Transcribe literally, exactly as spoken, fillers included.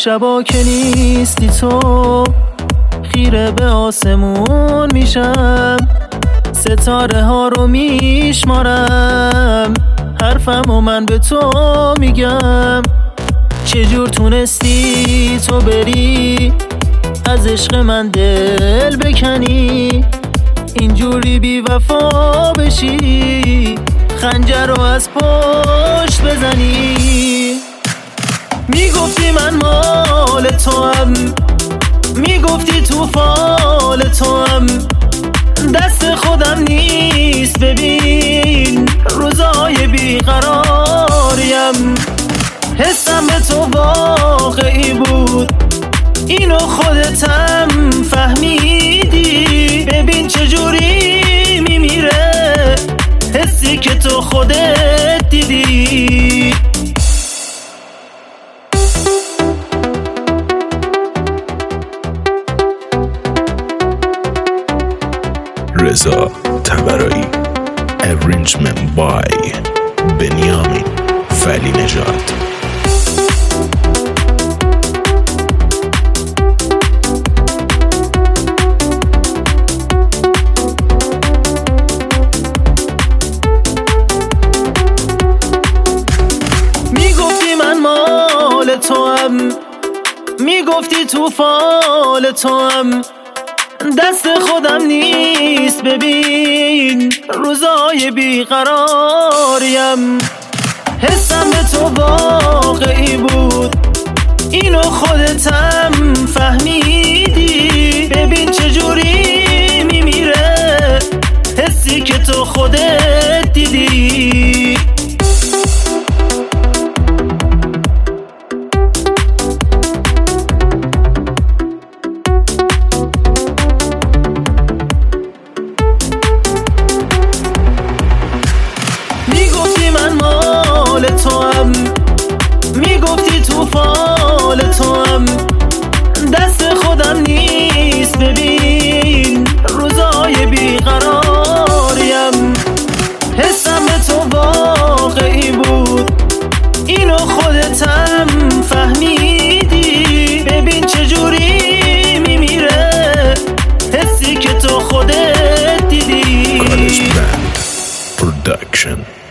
شبا که نیستی تو خیره به آسمون میشم، ستاره ها رو میشمارم، حرفم و من به تو میگم. چجور تونستی تو بری از عشق من دل بکنی، اینجوری بی وفا بشی، خنجر رو از پشت بزنی. میگفتی من مال تو هم، میگفتی تو فال تو هم، دست خودم نیست ببین روزای بیقراریم. حسم به تو واقعی بود، اینو خودتم فهمیدی، ببین چجوری میمیره حسی که تو خودت دیدی. رضا طبرایی. Arrangement by بنیامین فلی نژاد. میگفتی من مال تو هم، میگفتی تو فال تو هم، دست خودم نیست ببین روزای بیقراریم. حسم به تو واقعی بود، اینو خودتم فهمیدی، ببین چجوری میمیره حسی که تو خودت دیدی. میگفتی من مال تو هم، میگفتی تو فال تو هم، دست خودم نیست ببین روزای بیقراریم. حسم به تو واقعی بود، اینو خودتم فهمیدی، ببین چجوری میمیره حسی که تو خودت دیدی. College Band Production.